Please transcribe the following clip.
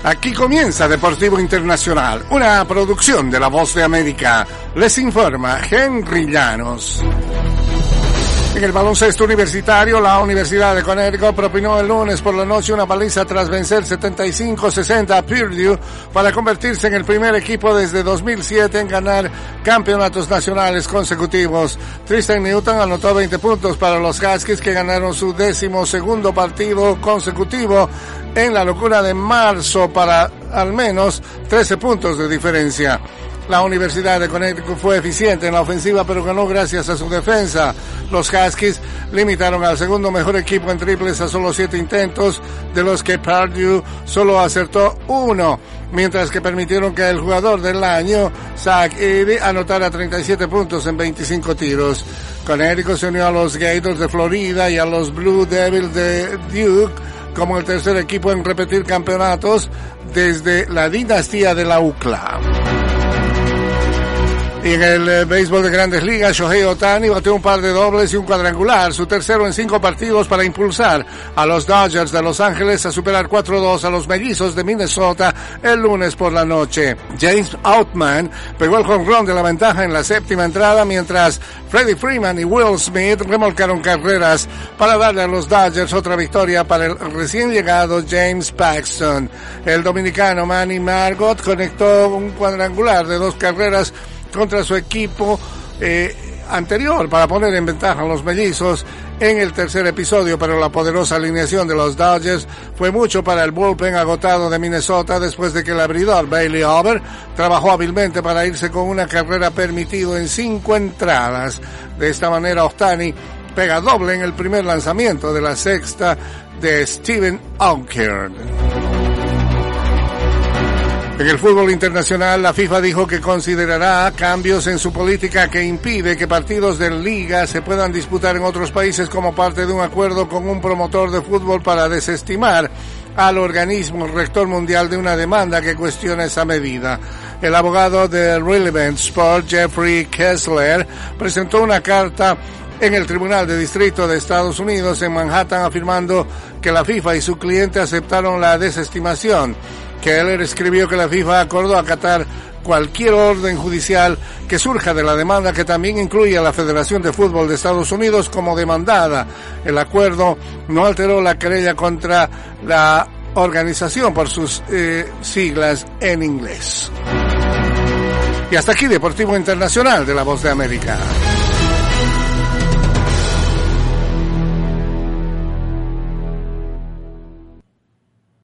Aquí comienza Deportivo Internacional, una producción de La Voz de América. Les informa Henry Llanos. En el baloncesto universitario, la Universidad de Connecticut propinó el lunes por la noche una paliza tras vencer 75-60 a Purdue para convertirse en el primer equipo desde 2007 en ganar campeonatos nacionales consecutivos. Tristan Newton anotó 20 puntos para los Huskies, que ganaron su 12º partido consecutivo en la locura de marzo para al menos 13 puntos de diferencia. La Universidad de Connecticut fue eficiente en la ofensiva, pero ganó gracias a su defensa. Los Huskies limitaron al segundo mejor equipo en triples a solo 7 intentos, de los que Purdue solo acertó 1, mientras que permitieron que el jugador del año, Zach Edey, anotara 37 puntos en 25 tiros. Connecticut se unió a los Gators de Florida y a los Blue Devils de Duke como el tercer equipo en repetir campeonatos desde la dinastía de la UCLA. Y en el béisbol de Grandes Ligas, Shohei Ohtani bateó un par de dobles y un cuadrangular, su tercero en 5 partidos, para impulsar a los Dodgers de Los Ángeles a superar 4-2 a los Mellizos de Minnesota el lunes por la noche. James Outman pegó el jonrón de la ventaja en la 7ª entrada, mientras Freddie Freeman y Will Smith remolcaron carreras para darle a los Dodgers otra victoria para el recién llegado James Paxton. El dominicano Manny Margot conectó un cuadrangular de 2 carreras contra su equipo anterior para poner en ventaja a los Mellizos en el tercer episodio, pero la poderosa alineación de los Dodgers fue mucho para el bullpen agotado de Minnesota después de que el abridor Bailey Ober trabajó hábilmente para irse con una carrera permitido en 5 entradas. De esta manera, Ohtani pega doble en el primer lanzamiento de la sexta de Steven Auker. En el fútbol internacional, la FIFA dijo que considerará cambios en su política que impide que partidos de liga se puedan disputar en otros países como parte de un acuerdo con un promotor de fútbol para desestimar al organismo rector mundial de una demanda que cuestiona esa medida. El abogado de Relevant Sport, Jeffrey Kessler, presentó una carta en el Tribunal de Distrito de Estados Unidos en Manhattan afirmando que la FIFA y su cliente aceptaron la desestimación. Keller escribió que la FIFA acordó acatar cualquier orden judicial que surja de la demanda, que también incluye a la Federación de Fútbol de Estados Unidos como demandada. El acuerdo no alteró la querella contra la organización por sus siglas en inglés. Y hasta aquí Deportivo Internacional de La Voz de América.